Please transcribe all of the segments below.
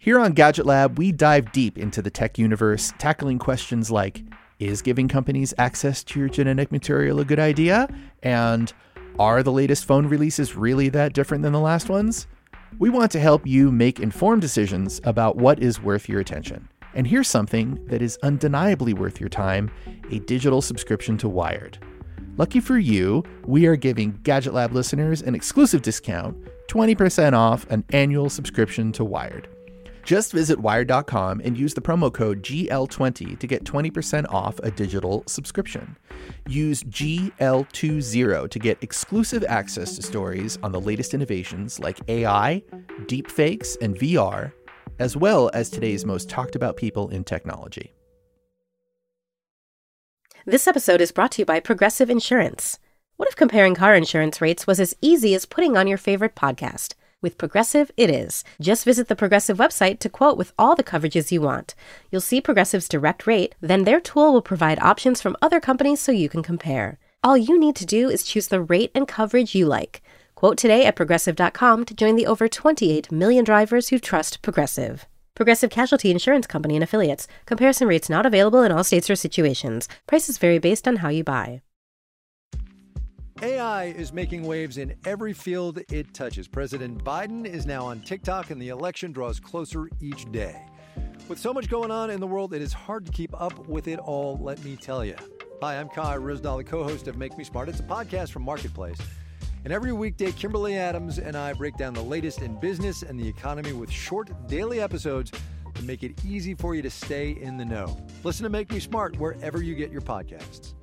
Here on Gadget Lab, we dive deep into the tech universe, tackling questions like, is giving companies access to your genetic material a good idea? And are the latest phone releases really that different than the last ones? We want to help you make informed decisions about what is worth your attention. And here's something that is undeniably worth your time, a digital subscription to Wired. Lucky for you, we are giving Gadget Lab listeners an exclusive discount, 20% off an annual subscription to Wired. Just visit wired.com and use the promo code GL20 to get 20% off a digital subscription. Use GL20 to get exclusive access to stories on the latest innovations like AI, deepfakes, and VR, as well as today's most talked about people in technology. This episode is brought to you by Progressive Insurance. What if comparing car insurance rates was as easy as putting on your favorite podcast? With Progressive, it is. Just visit the Progressive website to quote with all the coverages you want. You'll see Progressive's direct rate, then their tool will provide options from other companies so you can compare. All you need to do is choose the rate and coverage you like. Quote today at Progressive.com to join the over 28 million drivers who trust Progressive. Progressive Casualty Insurance Company and Affiliates. Comparison rates not available in all states or situations. Prices vary based on how you buy. AI is making waves in every field it touches. President Biden is now on TikTok, and the election draws closer each day. With so much going on in the world, it is hard to keep up with it all, let me tell you. Hi, I'm Kai Ryssdal, the co-host of Make Me Smart. It's a podcast from Marketplace. And every weekday, Kimberly Adams and I break down the latest in business and the economy with short daily episodes to make it easy for you to stay in the know. Listen to Make Me Smart wherever you get your podcasts.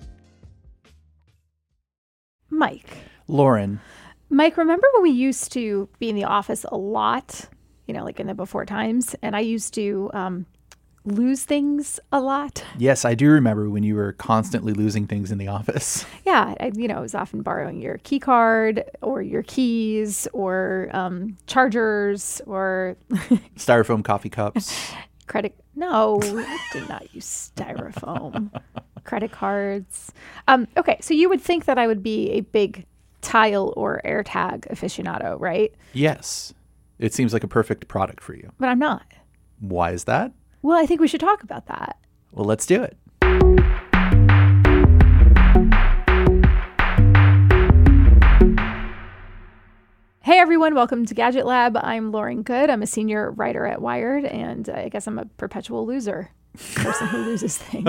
Mike. Lauren. Mike, remember when we used to be in the office a lot, like in the before times, and I used to lose things a lot? Yes, I do remember when you were constantly losing things in the office. Yeah, I was often borrowing your key card or your keys or chargers or Styrofoam coffee cups. No, I did not use styrofoam. Credit cards. Okay, so you would think that I would be a big Tile or AirTag aficionado, right? Yes. It seems like a perfect product for you. But I'm not. Why is that? Well, I think we should talk about that. Well, let's do it. Hey everyone, welcome to Gadget Lab. I'm Lauren Good. I'm a senior writer at Wired, and I guess I'm a perpetual loser. Person who loses things.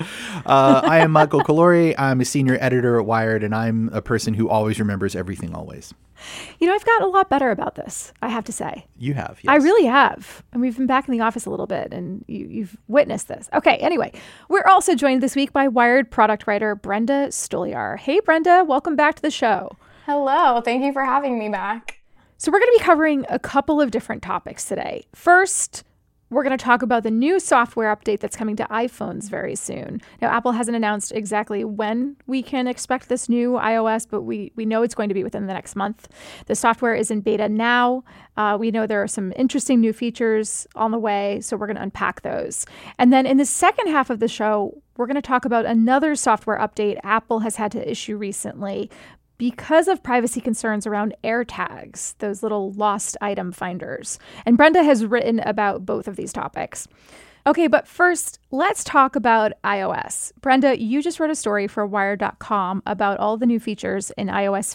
I am Michael Calore. I'm a senior editor at Wired, and I'm a person who always remembers everything always. I've gotten a lot better about this, I have to say. You have, yes. I really have. And we've been back in the office a little bit, and you've witnessed this. Okay, anyway, we're also joined this week by Wired product writer Brenda Stoliar. Hey, Brenda, welcome back to the show. Hello, thank you for having me back. So we're going to be covering a couple of different topics today. First, we're going to talk about the new software update that's coming to iPhones very soon. Now, Apple hasn't announced exactly when we can expect this new iOS, but we know it's going to be within the next month. The software is in beta now. We know there are some interesting new features on the way, so we're going to unpack those. And then in the second half of the show, we're going to talk about another software update Apple has had to issue recently because of privacy concerns around AirTags, those little lost item finders. And Brenda has written about both of these topics. Okay, but first, let's talk about iOS. Brenda, you just wrote a story for Wired.com about all the new features in iOS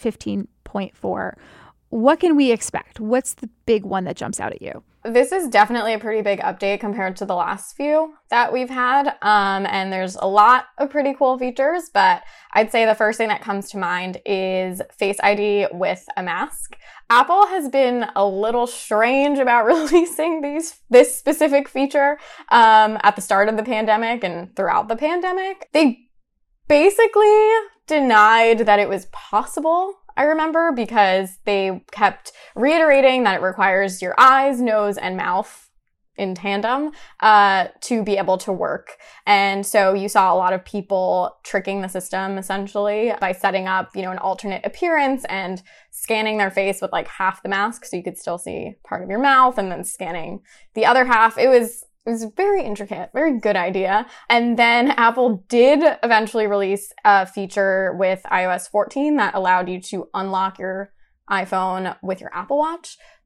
15.4. What can we expect? What's the big one that jumps out at you? This is definitely a pretty big update compared to the last few that we've had. And there's a lot of pretty cool features, but I'd say the first thing that comes to mind is Face ID with a mask. Apple has been a little strange about releasing this specific feature at the start of the pandemic and throughout the pandemic. They basically denied that it was possible, I remember, because they kept reiterating that it requires your eyes, nose, and mouth in tandem to be able to work. And so you saw a lot of people tricking the system essentially by setting up, an alternate appearance and scanning their face with like half the mask so you could still see part of your mouth and then scanning the other half. It was very intricate, very good idea. And then Apple did eventually release a feature with iOS 14 that allowed you to unlock your iPhone with your Apple Watch.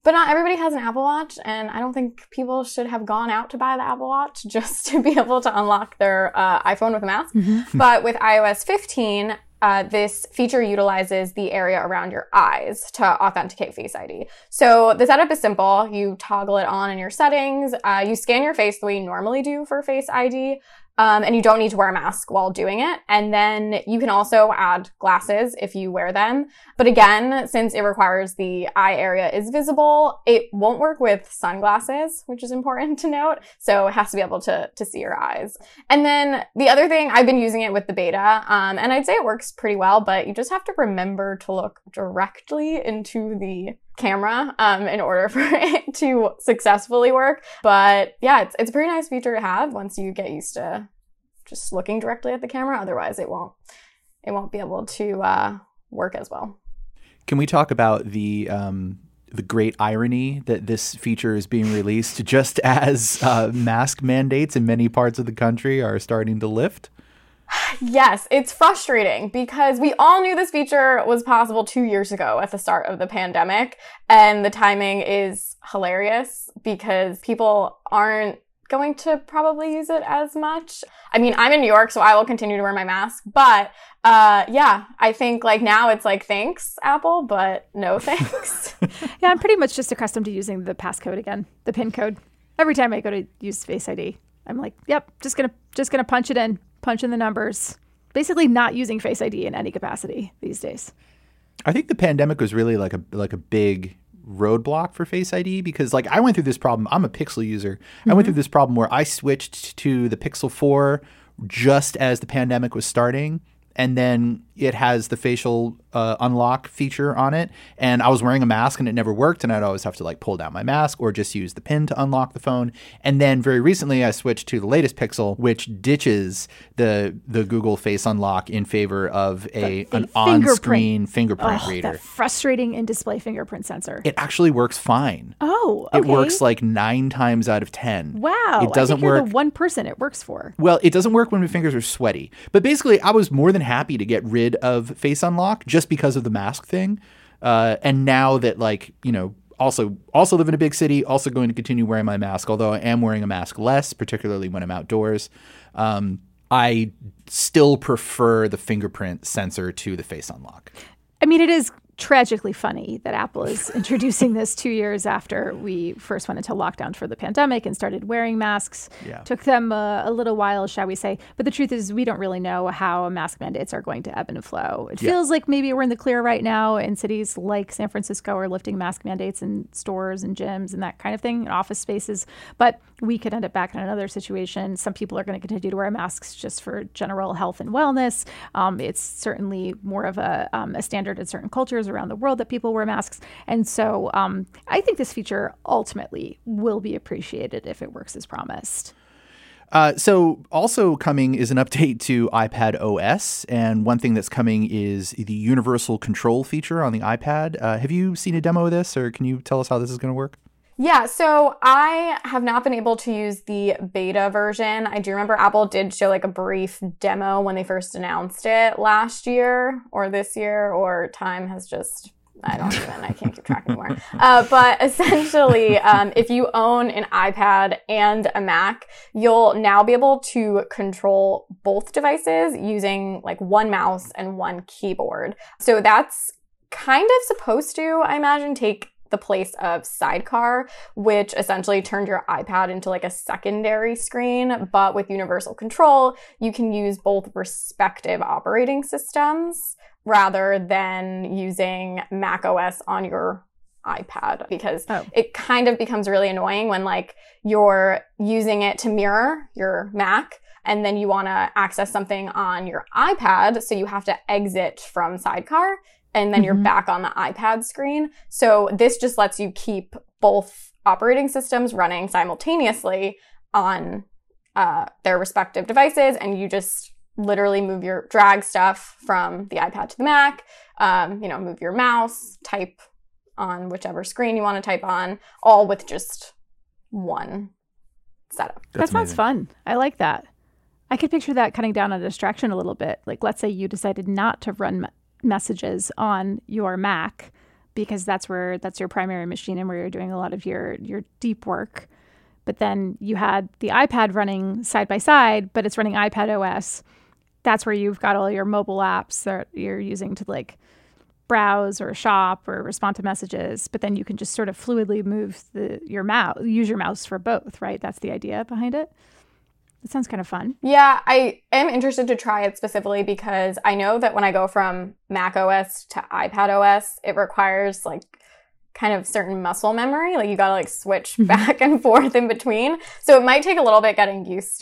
But not everybody has an Apple Watch, and I don't think people should have gone out to buy the Apple Watch just to be able to unlock their iPhone with a mask. But with iOS 15, this feature utilizes the area around your eyes to authenticate Face ID. So the setup is simple. You toggle it on in your settings. You scan your face the way you normally do for Face ID. And you don't need to wear a mask while doing it. And then you can also add glasses if you wear them. But again, since it requires the eye area is visible, it won't work with sunglasses, which is important to note. So it has to be able to see your eyes. And then the other thing, I've been using it with the beta, and I'd say it works pretty well, but you just have to remember to look directly into the camera in order for it to successfully work. But yeah, it's a pretty nice feature to have once you get used to just looking directly at the camera. Otherwise, it won't be able to work as well. Can we talk about the great irony that this feature is being released just as mask mandates in many parts of the country are starting to lift? Yes, it's frustrating because we all knew this feature was possible 2 years ago at the start of the pandemic, and the timing is hilarious because people aren't going to probably use it as much. I mean, I'm in New York, so I will continue to wear my mask, but yeah, I think like now it's like, thanks, Apple, but no thanks. Yeah, I'm pretty much just accustomed to using the passcode again, the PIN code. Every time I go to use Face ID, I'm like, yep, just gonna punch in the numbers. Basically not using Face ID in any capacity these days. I think the pandemic was really like a big roadblock for Face ID because like I went through this problem. I'm a Pixel user. I went through this problem where I switched to the Pixel 4 just as the pandemic was starting. And then it has the facial unlock feature on it. And I was wearing a mask and it never worked. And I'd always have to like pull down my mask or just use the PIN to unlock the phone. And then very recently I switched to the latest Pixel, which ditches the Google Face Unlock in favor of an on-screen fingerprint reader. That frustrating in-display fingerprint sensor. It actually works fine. Oh, okay. It works like 9 times out of 10. Wow. It doesn't I think you're work. the one person it works for. Well, it doesn't work when my fingers are sweaty. But basically, I was more than happy to get rid of Face Unlock just because of the mask thing. And now that, like, you know, also live in a big city, also going to continue wearing my mask, although I am wearing a mask less, particularly when I'm outdoors. I still prefer the fingerprint sensor to the Face Unlock. I mean, it is tragically funny that Apple is introducing this 2 years after we first went into lockdown for the pandemic and started wearing masks. Yeah. Took them a little while, shall we say. But the truth is we don't really know how mask mandates are going to ebb and flow. It feels like maybe we're in the clear right now, and cities like San Francisco are lifting mask mandates in stores and gyms and that kind of thing, in office spaces. But we could end up back in another situation. Some people are going to continue to wear masks just for general health and wellness. It's certainly more of a standard in certain cultures around the world that people wear masks. And so I think this feature ultimately will be appreciated if it works as promised. So also coming is an update to iPad OS. And one thing that's coming is the universal control feature on the iPad. Have you seen a demo of this, or can you tell us how this is going to work? Yeah, so I have not been able to use the beta version. I do remember Apple did show like a brief demo when they first announced it last year or this year, or time has just, I can't keep track anymore. But essentially, if you own an iPad and a Mac, you'll now be able to control both devices using like one mouse and one keyboard. So that's kind of supposed to, I imagine, take the place of Sidecar, which essentially turned your iPad into like a secondary screen. But with universal control, you can use both respective operating systems rather than using Mac OS on your iPad, because it kind of becomes really annoying when like you're using it to mirror your Mac and then you want to access something on your iPad. So you have to exit from Sidecar, and then you're back on the iPad screen. So this just lets you keep both operating systems running simultaneously on their respective devices, and you just literally drag stuff from the iPad to the Mac, move your mouse, type on whichever screen you want to type on, all with just one setup. That sounds fun. I like that. I could picture that cutting down on distraction a little bit. Like, let's say you decided not to run messages on your Mac, because that's your primary machine and where you're doing a lot of your deep work. But then you had the iPad running side by side, but it's running iPad OS. That's where you've got all your mobile apps that you're using to like browse or shop or respond to messages. But then you can just sort of fluidly move use your mouse for both, right? That's the idea behind it. It sounds kind of fun. Yeah, I am interested to try it specifically because I know that when I go from Mac OS to iPad OS, it requires like kind of certain muscle memory. Like you got to like switch back and forth in between. So it might take a little bit getting used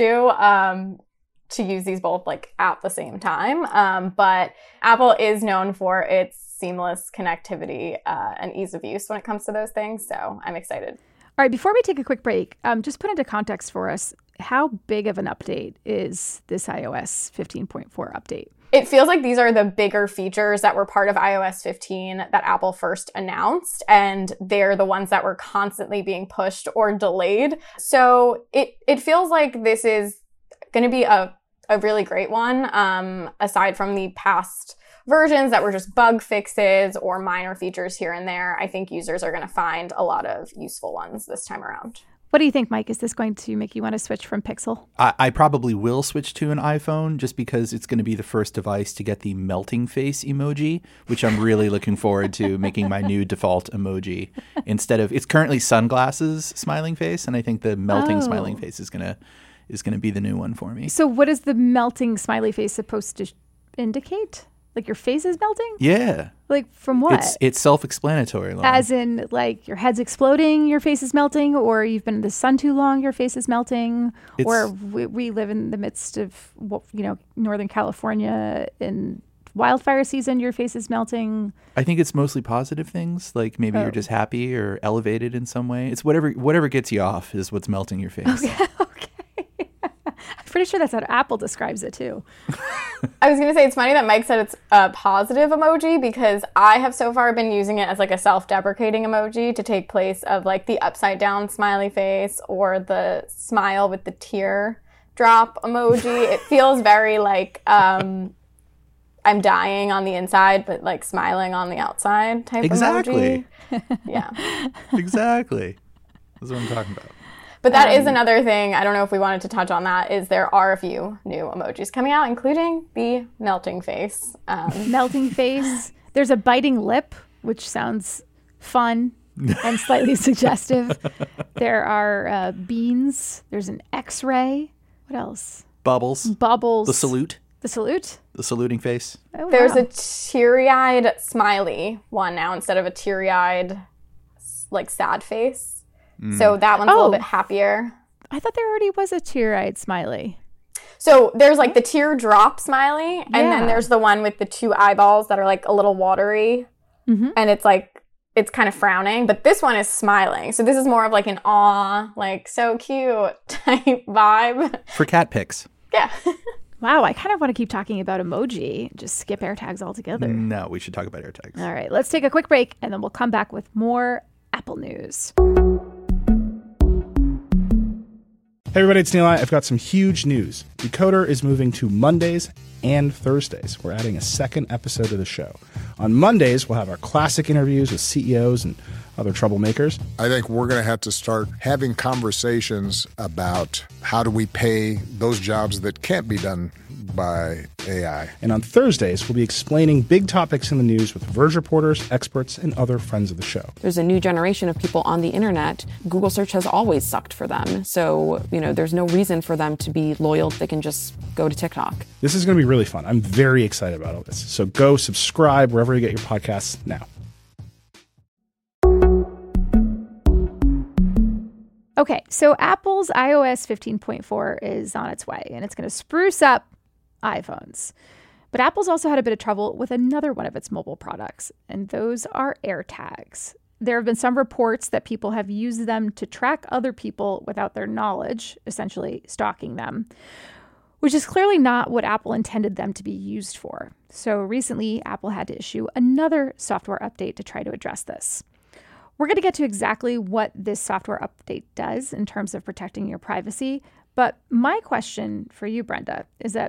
to use these both like at the same time. But Apple is known for its seamless connectivity and ease of use when it comes to those things. So I'm excited. All right, before we take a quick break, just put into context for us, how big of an update is this iOS 15.4 update? It feels like these are the bigger features that were part of iOS 15 that Apple first announced, and they're the ones that were constantly being pushed or delayed. So it feels like this is going to be a really great one, aside from the past versions that were just bug fixes or minor features here and there. I think users are going to find a lot of useful ones this time around. What do you think, Mike? Is this going to make you want to switch from Pixel? I probably will switch to an iPhone just because it's going to be the first device to get the melting face emoji, which I'm really looking forward to making my new default emoji. Instead of, it's currently sunglasses smiling face, and I think the melting smiling face is going to be the new one for me. So what is the melting smiley face supposed to indicate? Like your face is melting? Yeah. Like from what? It's self-explanatory. Lauren. As in like your head's exploding, your face is melting, or you've been in the sun too long, your face is melting, or we live in the midst of, Northern California in wildfire season, your face is melting. I think it's mostly positive things, like maybe you're just happy or elevated in some way. It's whatever gets you off is what's melting your face. Okay. I'm pretty sure that's how Apple describes it too. I was going to say, it's funny that Mike said it's a positive emoji because I have so far been using it as like a self-deprecating emoji to take place of like the upside down smiley face or the smile with the tear drop emoji. It feels very like I'm dying on the inside, but like smiling on the outside type emoji. Yeah. Exactly. That's what I'm talking about. But that is another thing, I don't know if we wanted to touch on that, is there are a few new emojis coming out, including the melting face. Melting face. There's a biting lip, which sounds fun and slightly suggestive. There are beans. There's an X-ray. What else? Bubbles. The salute. The salute? The saluting face. Oh, There's a teary-eyed smiley one now instead of a teary-eyed, like, sad face. So that one's a little bit happier. I thought there already was a tear-eyed smiley. So there's like the teardrop smiley, and then there's the one with the two eyeballs that are like a little watery, and it's like, it's kind of frowning, but this one is smiling. So this is more of like an aw, like so cute type vibe. For cat pics. Yeah. Wow, I kind of want to keep talking about emoji. Just skip AirTags altogether. No, we should talk about AirTags. All right, let's take a quick break, and then we'll come back with more Apple news. Hey everybody, it's Neil. I've got some huge news. Decoder is moving to Mondays and Thursdays. We're adding a second episode to the show. On Mondays, we'll have our classic interviews with CEOs and other troublemakers. I think we're going to have to start having conversations about how do we pay those jobs that can't be done by AI. And on Thursdays, we'll be explaining big topics in the news with Verge reporters, experts, and other friends of the show. There's a new generation of people on the internet. Google search has always sucked for them. So, there's no reason for them to be loyal. They can just go to TikTok. This is going to be really fun. I'm very excited about all this. So go subscribe wherever you get your podcasts now. Okay, so Apple's iOS 15.4 is on its way, and it's going to spruce up iPhones. But Apple's also had a bit of trouble with another one of its mobile products, and those are AirTags. There have been some reports that people have used them to track other people without their knowledge, essentially stalking them, which is clearly not what Apple intended them to be used for. So recently, Apple had to issue another software update to try to address this. We're going to get to exactly what this software update does in terms of protecting your privacy. But my question for you, Brenda, is that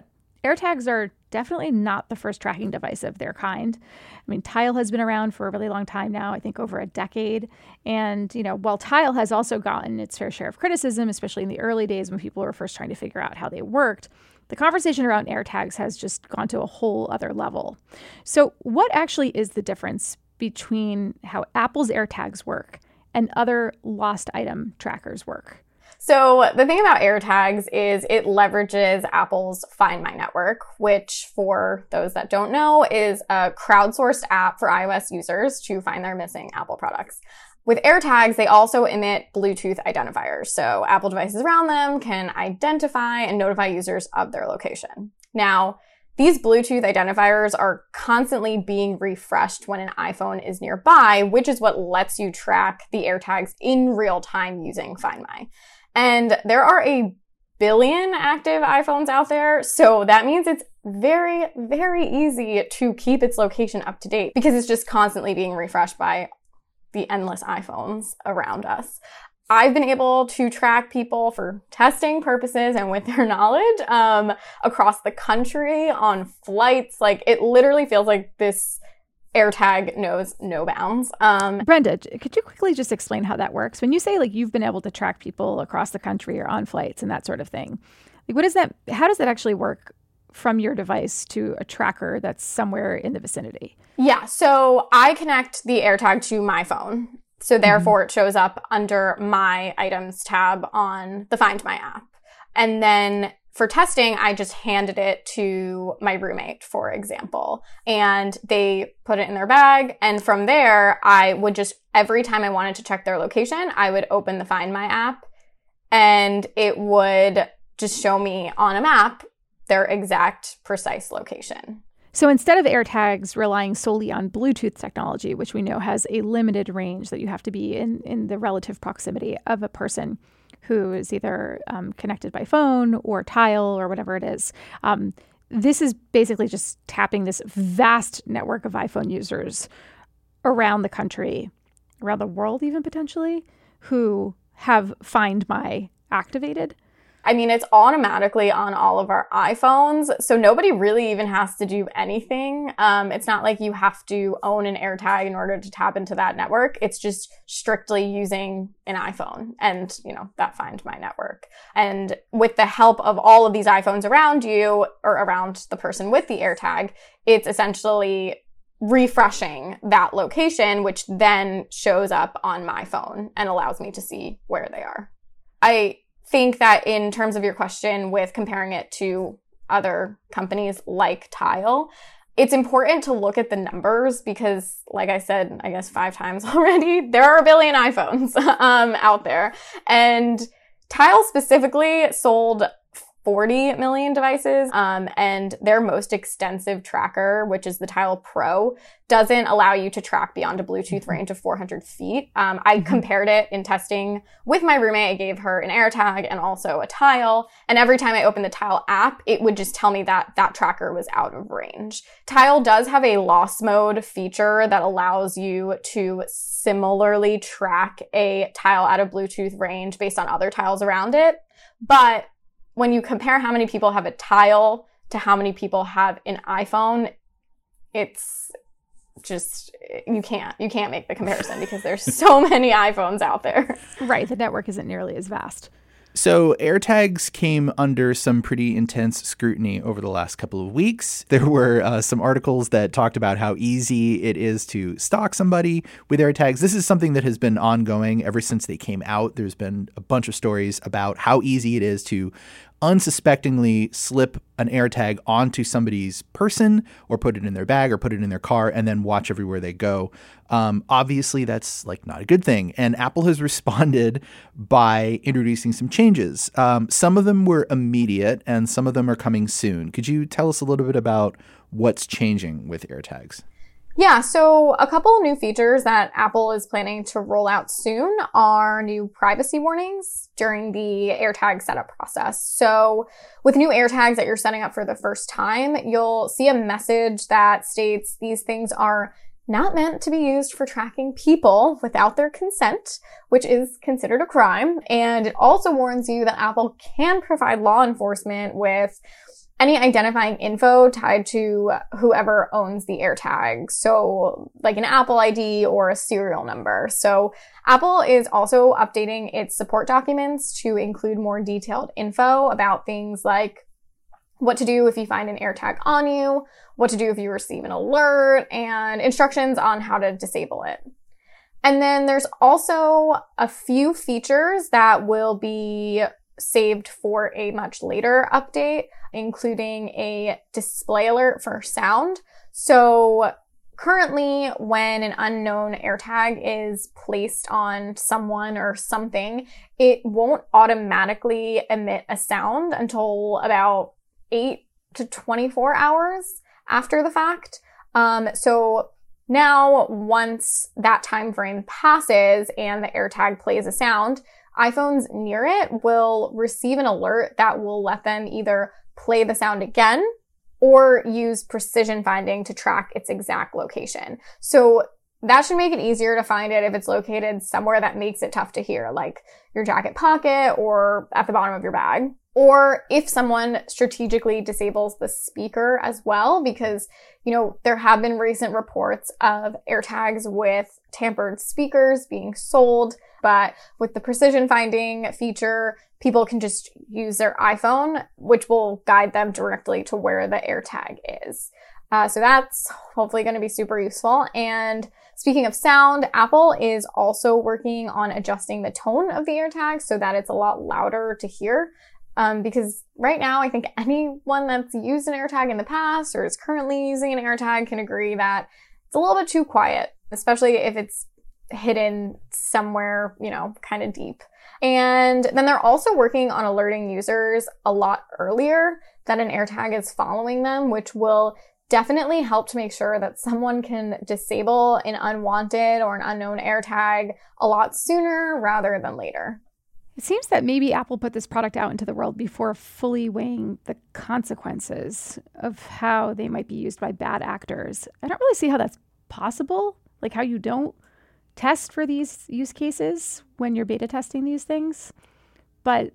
AirTags are definitely not the first tracking device of their kind. I mean, Tile has been around for a really long time now, I think over a decade. And, while Tile has also gotten its fair share of criticism, especially in the early days when people were first trying to figure out how they worked, the conversation around AirTags has just gone to a whole other level. So what actually is the difference between how Apple's AirTags work and other lost item trackers work? So the thing about AirTags is it leverages Apple's Find My network, which for those that don't know is a crowdsourced app for iOS users to find their missing Apple products. With AirTags, they also emit Bluetooth identifiers, so Apple devices around them can identify and notify users of their location. Now, these Bluetooth identifiers are constantly being refreshed when an iPhone is nearby, which is what lets you track the AirTags in real time using Find My. And there are a billion active iPhones out there, so that means it's very, very easy to keep its location up to date because it's just constantly being refreshed by the endless iPhones around us. I've been able to track people for testing purposes and with their knowledge across the country on flights. Like, it literally feels like this AirTag knows no bounds. Brenda, could you quickly just explain how that works? When you say you've been able to track people across the country or on flights and that sort of thing, what is that? How does that actually work from your device to a tracker that's somewhere in the vicinity? Yeah, so I connect the AirTag to my phone. So therefore it shows up under my items tab on the Find My app. And then for testing, I just handed it to my roommate, for example, and they put it in their bag. And from there, I would just, every time I wanted to check their location, I would open the Find My app and it would just show me on a map their exact precise location. So instead of AirTags relying solely on Bluetooth technology, which we know has a limited range that you have to be in the relative proximity of a person who is either connected by phone or Tile or whatever it is, this is basically just tapping this vast network of iPhone users around the country, around the world even potentially, who have Find My activated. I mean, it's automatically on all of our iPhones, so nobody really even has to do anything. It's not like you have to own an AirTag in order to tap into that network. It's just strictly using an iPhone and, that Find My network. And with the help of all of these iPhones around you or around the person with the AirTag, it's essentially refreshing that location, which then shows up on my phone and allows me to see where they are. I think that in terms of your question with comparing it to other companies like Tile, it's important to look at the numbers because, like I said, I guess 5 times already, there are a billion iPhones out there. And Tile specifically sold 40 million devices, and their most extensive tracker, which is the Tile Pro, doesn't allow you to track beyond a Bluetooth range of 400 feet. I compared it in testing with my roommate. I gave her an AirTag and also a Tile, and every time I opened the Tile app, it would just tell me that that tracker was out of range. Tile does have a loss mode feature that allows you to similarly track a Tile out of Bluetooth range based on other tiles around it, but when you compare how many people have a Tile to how many people have an iPhone, it's just, you can't make the comparison because there's so many iPhones out there. Right. The network isn't nearly as vast. So AirTags came under some pretty intense scrutiny over the last couple of weeks. There were some articles that talked about how easy it is to stalk somebody with AirTags. This is something that has been ongoing ever since they came out. There's been a bunch of stories about how easy it is to unsuspectingly slip an AirTag onto somebody's person or put it in their bag or put it in their car and then watch everywhere they go. Obviously, that's not a good thing. And Apple has responded by introducing some changes. Some of them were immediate and some of them are coming soon. Could you tell us a little bit about what's changing with AirTags? Yeah, so a couple new features that Apple is planning to roll out soon are new privacy warnings during the AirTag setup process. So with new AirTags that you're setting up for the first time, you'll see a message that states these things are not meant to be used for tracking people without their consent, which is considered a crime. And it also warns you that Apple can provide law enforcement with any identifying info tied to whoever owns the AirTag. So like an Apple ID or a serial number. So Apple is also updating its support documents to include more detailed info about things like what to do if you find an AirTag on you, what to do if you receive an alert, and instructions on how to disable it. And then there's also a few features that will be saved for a much later update, including a display alert for sound. So currently, when an unknown AirTag is placed on someone or something, it won't automatically emit a sound until about 8 to 24 hours after the fact. So now, once that time frame passes and the AirTag plays a sound, iPhones near it will receive an alert that will let them either play the sound again or use precision finding to track its exact location. So that should make it easier to find it if it's located somewhere that makes it tough to hear, like your jacket pocket or at the bottom of your bag. Or if someone strategically disables the speaker as well, because, there have been recent reports of AirTags with tampered speakers being sold. But with the precision finding feature, people can just use their iPhone, which will guide them directly to where the AirTag is. So that's hopefully going to be super useful. And speaking of sound, Apple is also working on adjusting the tone of the AirTag so that it's a lot louder to hear. Because right now, I think anyone that's used an AirTag in the past or is currently using an AirTag can agree that it's a little bit too quiet, especially if it's hidden somewhere, kind of deep. And then they're also working on alerting users a lot earlier that an AirTag is following them, which will definitely help to make sure that someone can disable an unwanted or an unknown AirTag a lot sooner rather than later. It seems that maybe Apple put this product out into the world before fully weighing the consequences of how they might be used by bad actors. I don't really see how that's possible, like how you don't test for these use cases when you're beta testing these things. But,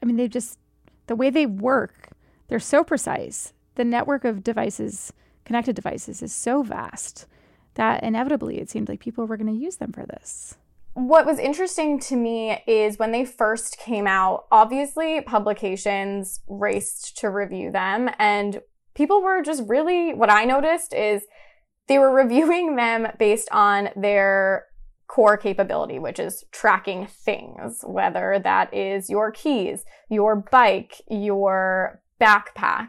the way they work, they're so precise. The network of devices, connected devices, is so vast that inevitably it seemed like people were going to use them for this. What was interesting to me is when they first came out, obviously publications raced to review them, and people were just really, what I noticed is they were reviewing them based on their core capability, which is tracking things, whether that is your keys, your bike, your backpack.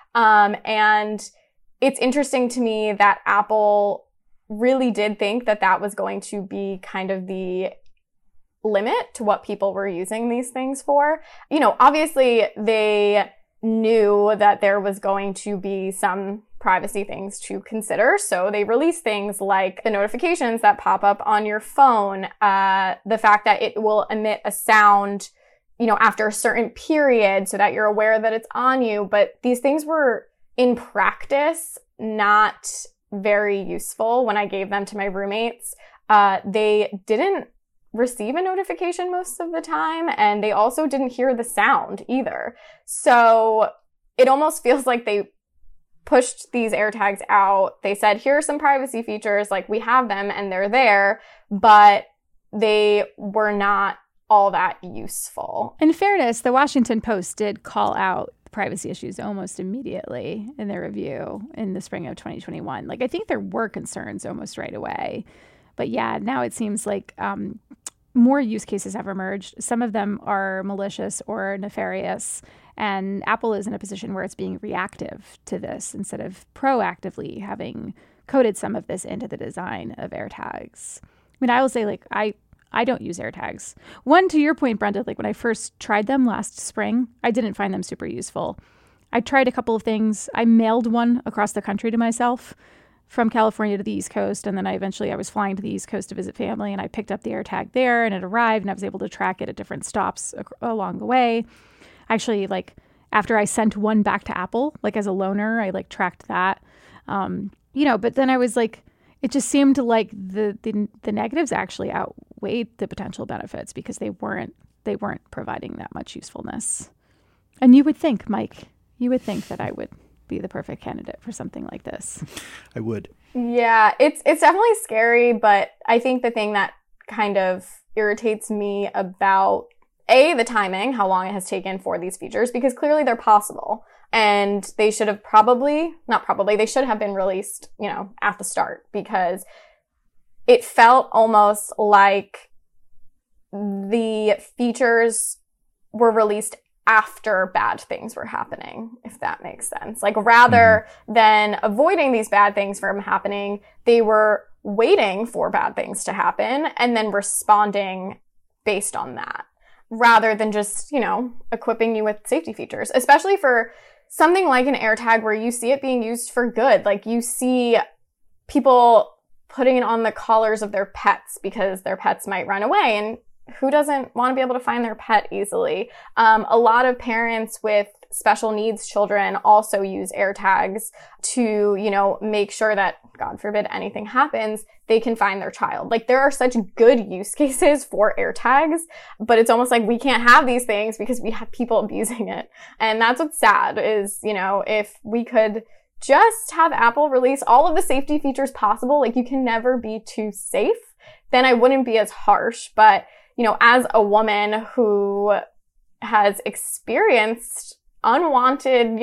And it's interesting to me that Apple really did think that that was going to be kind of the limit to what people were using these things for. Obviously they knew that there was going to be some privacy things to consider. So they release things like the notifications that pop up on your phone, the fact that it will emit a sound, after a certain period so that you're aware that it's on you. But these things were in practice not very useful when I gave them to my roommates. They didn't receive a notification most of the time, and they also didn't hear the sound either. So it almost feels like they pushed these AirTags out. They said, here are some privacy features, like we have them and they're there, but they were not all that useful. In fairness, the Washington Post did call out privacy issues almost immediately in their review in the spring of 2021. I think there were concerns almost right away. But yeah, now it seems like more use cases have emerged. Some of them are malicious or nefarious. And Apple is in a position where it's being reactive to this instead of proactively having coded some of this into the design of AirTags. I will say, I don't use AirTags. One, to your point, Brenda, when I first tried them last spring, I didn't find them super useful. I tried a couple of things. I mailed one across the country to myself from California to the East Coast. And then I was flying to the East Coast to visit family, and I picked up the AirTag there, and it arrived, and I was able to track it at different stops along the way. Actually, after I sent one back to Apple, as a loaner, I tracked that. But then I was it just seemed like the negatives actually outweighed the potential benefits because they weren't providing that much usefulness. And you would think, Mike, You would think that I would be the perfect candidate for something like this. I would. Yeah, it's definitely scary, but I think the thing that kind of irritates me about the timing, how long it has taken for these features, because clearly they're possible. And they should have they should have been released, at the start, because it felt almost like the features were released after bad things were happening, if that makes sense. Like, rather than avoiding these bad things from happening, they were waiting for bad things to happen and then responding based on that, rather than just, equipping you with safety features, especially for something like an AirTag where you see it being used for good. Like, you see people putting it on the collars of their pets because their pets might run away, and who doesn't want to be able to find their pet easily? A lot of parents with special needs children also use AirTags to, make sure that, God forbid anything happens, they can find their child. Like, there are such good use cases for AirTags, but it's almost like we can't have these things because we have people abusing it. And that's what's sad is, if we could just have Apple release all of the safety features possible, like, you can never be too safe, then I wouldn't be as harsh. But as a woman who has experienced unwanted,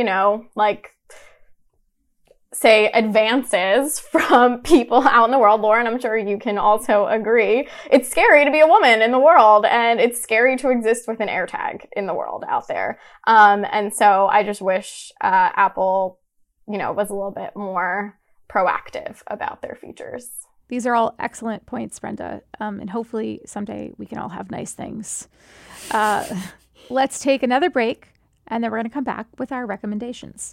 say, advances from people out in the world, Lauren, I'm sure you can also agree, it's scary to be a woman in the world, and it's scary to exist with an AirTag in the world out there. And so I just wish Apple, was a little bit more proactive about their features. These are all excellent points, Brenda. And hopefully someday we can all have nice things. Let's take another break, and then we're going to come back with our recommendations.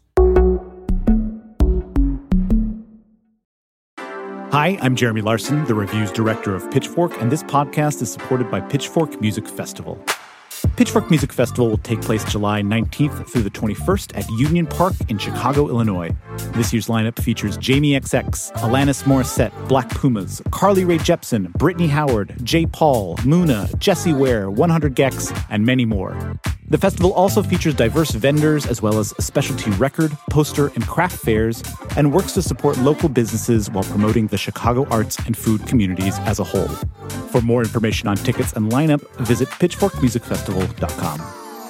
Hi, I'm Jeremy Larson, the reviews director of Pitchfork, and this podcast is supported by Pitchfork Music Festival. Pitchfork Music Festival will take place July 19th through the 21st at Union Park in Chicago, Illinois. This year's lineup features Jamie XX, Alanis Morissette, Black Pumas, Carly Rae Jepsen, Brittany Howard, J. Paul, Muna, Jessie Ware, 100 Gex, and many more. The festival also features diverse vendors as well as specialty record, poster, and craft fairs, and works to support local businesses while promoting the Chicago arts and food communities as a whole. For more information on tickets and lineup, visit pitchforkmusicfestival.com.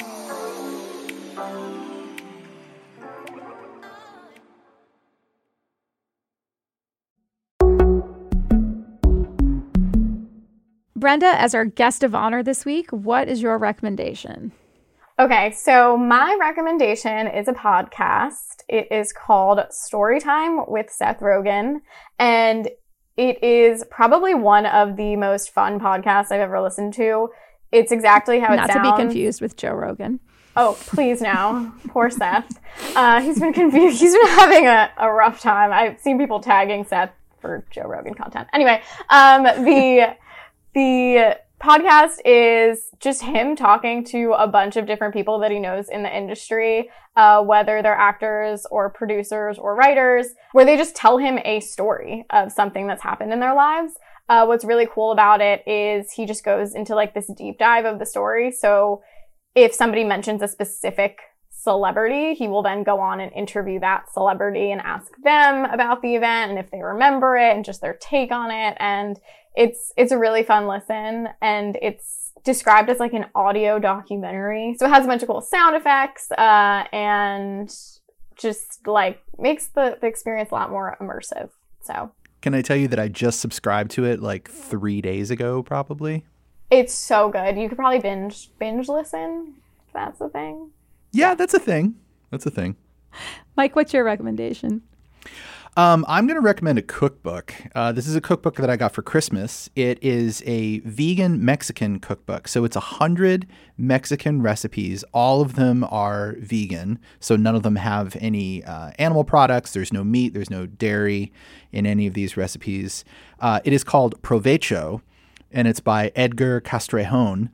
Brenda, as our guest of honor this week, what is your recommendation? Okay, so my recommendation is a podcast. It is called Storytime with Seth Rogen, and it is probably one of the most fun podcasts I've ever listened to. It's exactly how it sounds. Not to be confused with Joe Rogan. Oh, please no. Poor Seth. He's been confused. He's been having a rough time. I've seen people tagging Seth for Joe Rogan content. Anyway, the podcast is just him talking to a bunch of different people that he knows in the industry, whether they're actors or producers or writers, where they just tell him a story of something that's happened in their lives. What's really cool about it is he just goes into like this deep dive of the story. So if somebody mentions a specific celebrity, he will then go on and interview that celebrity and ask them about the event and if they remember it and just their take on it. And it's a really fun listen, and it's described as like an audio documentary. So it has a bunch of cool sound effects, and just like makes the experience a lot more immersive. So can I tell you that I just subscribed to it like 3 days ago, probably? It's so good. You could probably binge listen, if that's a thing. Yeah, that's a thing. That's a thing. Mike, what's your recommendation? I'm going to recommend a cookbook. This is a cookbook that I got for Christmas. It is a vegan Mexican cookbook. So it's 100 Mexican recipes. All of them are vegan. So none of them have any animal products. There's no meat. There's no dairy in any of these recipes. It is called Provecho, and it's by Edgar Castrejon.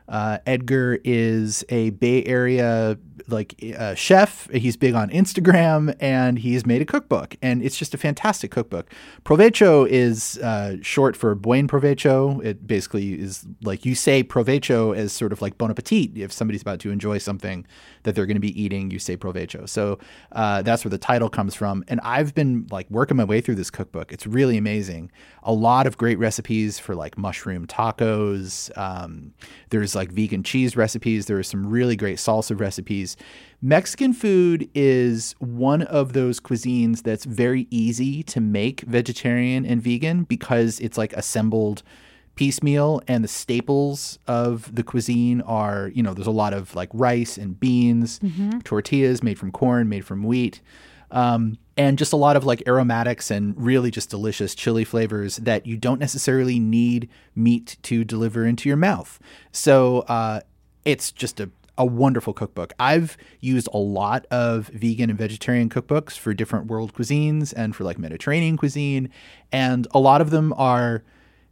Edgar is a Bay Area chef. He's big on Instagram, and he's made a cookbook, and it's just a fantastic cookbook. Provecho is short for Buen Provecho. It basically is like you say Provecho as sort of like bon appetit. If somebody's about to enjoy something that they're going to be eating, you say Provecho. So that's where the title comes from. And I've been like working my way through this cookbook. It's really amazing. A lot of great recipes for like mushroom tacos. There's like vegan cheese recipes. There are some really great salsa recipes. Mexican food is one of those cuisines that's very easy to make vegetarian and vegan because it's like assembled piecemeal, and the staples of the cuisine are, there's a lot of like rice and beans, tortillas made from corn, made from wheat, and just a lot of like aromatics and really just delicious chili flavors that you don't necessarily need meat to deliver into your mouth. So it's just a wonderful cookbook. I've used a lot of vegan and vegetarian cookbooks for different world cuisines and for like Mediterranean cuisine, and a lot of them are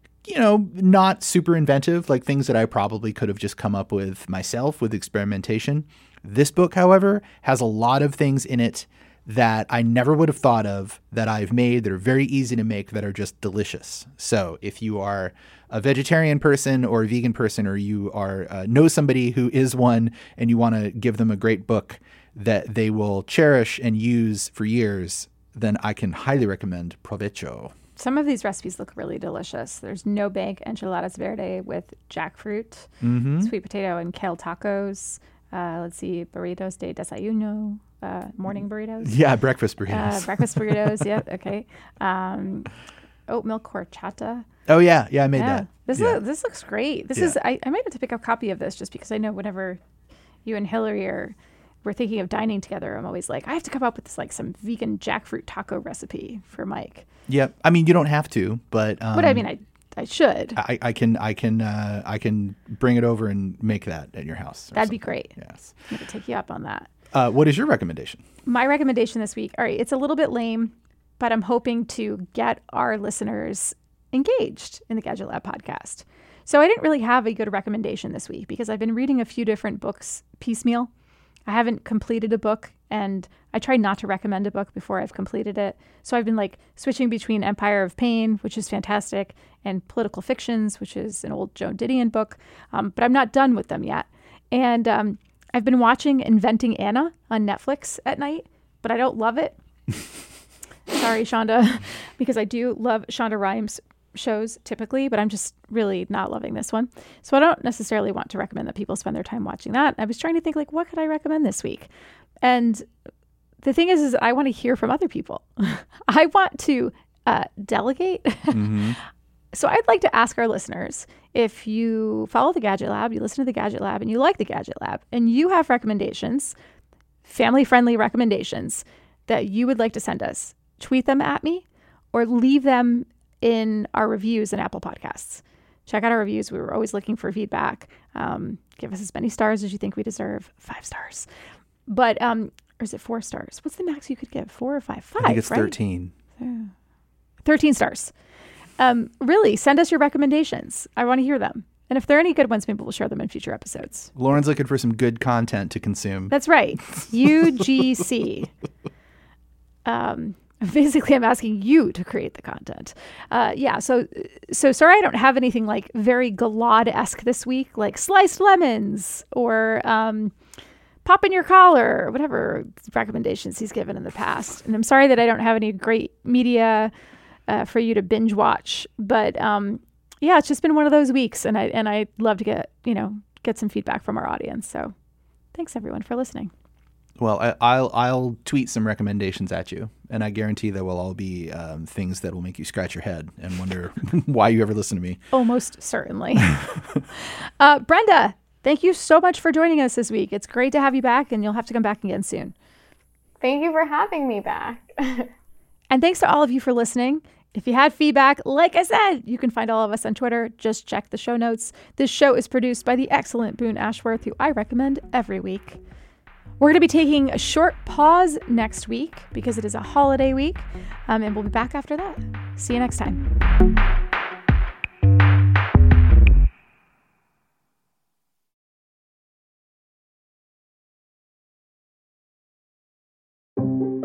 not super inventive, like things that I probably could have just come up with myself with experimentation. This book, however, has a lot of things in it that I never would have thought of that I've made that are very easy to make that are just delicious. So if you are a vegetarian person or a vegan person, or you are know somebody who is one and you want to give them a great book that they will cherish and use for years, then I can highly recommend Provecho. Some of these recipes look really delicious. There's no bake enchiladas verde with jackfruit, sweet potato and kale tacos. Let's see, burritos de desayuno, morning burritos. Yeah, breakfast burritos. Breakfast burritos, yep, okay. Oat milk horchata. Oh, yeah, I made that. This looks great. This is I might have to pick up a copy of this just because I know whenever you and Hillary we're thinking of dining together, I'm always like, I have to come up with this, like some vegan jackfruit taco recipe for Mike. Yep. I mean, you don't have to, but I mean, I should. I can bring it over and make that at your house. That'd be great. Yes. I'm going to take you up on that. What is your recommendation? My recommendation this week. All right. It's a little bit lame, but I'm hoping to get our listeners engaged in the Gadget Lab podcast. So I didn't really have a good recommendation this week because I've been reading a few different books piecemeal. I haven't completed a book, and I try not to recommend a book before I've completed it. So I've been like switching between Empire of Pain, which is fantastic, and Political Fictions, which is an old Joan Didion book. But I'm not done with them yet. And I've been watching Inventing Anna on Netflix at night, but I don't love it. Sorry, Shonda, because I do love Shonda Rhimes shows typically, but I'm just really not loving this one. So I don't necessarily want to recommend that people spend their time watching that. I was trying to think like, what could I recommend this week? And the thing is I want to hear from other people. I want to delegate. So I'd like to ask our listeners, if you follow the Gadget Lab, you listen to the Gadget Lab, and you like the Gadget Lab, and you have recommendations, family-friendly recommendations that you would like to send us, tweet them at me or leave them in our reviews in Apple Podcasts. Check out our reviews. We were always looking for feedback. Give us as many stars as you think we deserve. 5 stars. But, or is it 4 stars? What's the max you could give? 4 or 5? 5, I think it's right? 13. 13 stars. Really, send us your recommendations. I want to hear them. And if there are any good ones, maybe we'll share them in future episodes. Lauren's looking for some good content to consume. That's right. UGC. Basically, I'm asking you to create the content. So sorry I don't have anything like very Galad-esque this week, like sliced lemons or pop in your collar, or whatever recommendations he's given in the past. And I'm sorry that I don't have any great media for you to binge watch. But it's just been one of those weeks, and I'd love to get some feedback from our audience. So thanks everyone for listening. Well, I'll tweet some recommendations at you, and I guarantee there will all be things that will make you scratch your head and wonder why you ever listen to me. Oh, most certainly. Brenda, thank you so much for joining us this week. It's great to have you back, and you'll have to come back again soon. Thank you for having me back. And thanks to all of you for listening. If you had feedback, like I said, you can find all of us on Twitter. Just check the show notes. This show is produced by the excellent Boone Ashworth, who I recommend every week. We're going to be taking a short pause next week because it is a holiday week, and we'll be back after that. See you next time.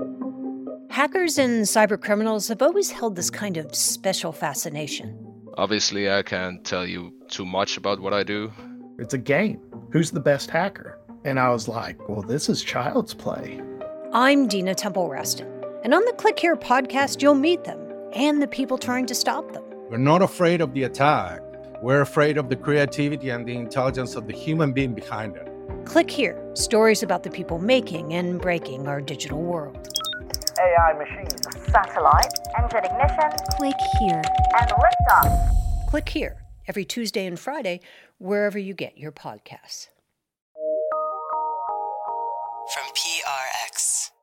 Hackers and cybercriminals have always held this kind of special fascination. Obviously, I can't tell you too much about what I do. It's a game. Who's the best hacker? And I was like, well, this is child's play. I'm Dina Temple-Raston, and on the Click Here podcast, you'll meet them and the people trying to stop them. We're not afraid of the attack. We're afraid of the creativity and the intelligence of the human being behind it. Click Here, stories about the people making and breaking our digital world. AI machines, satellite, engine ignition, Click Here, and liftoff. Click Here, every Tuesday and Friday, wherever you get your podcasts. From PRX.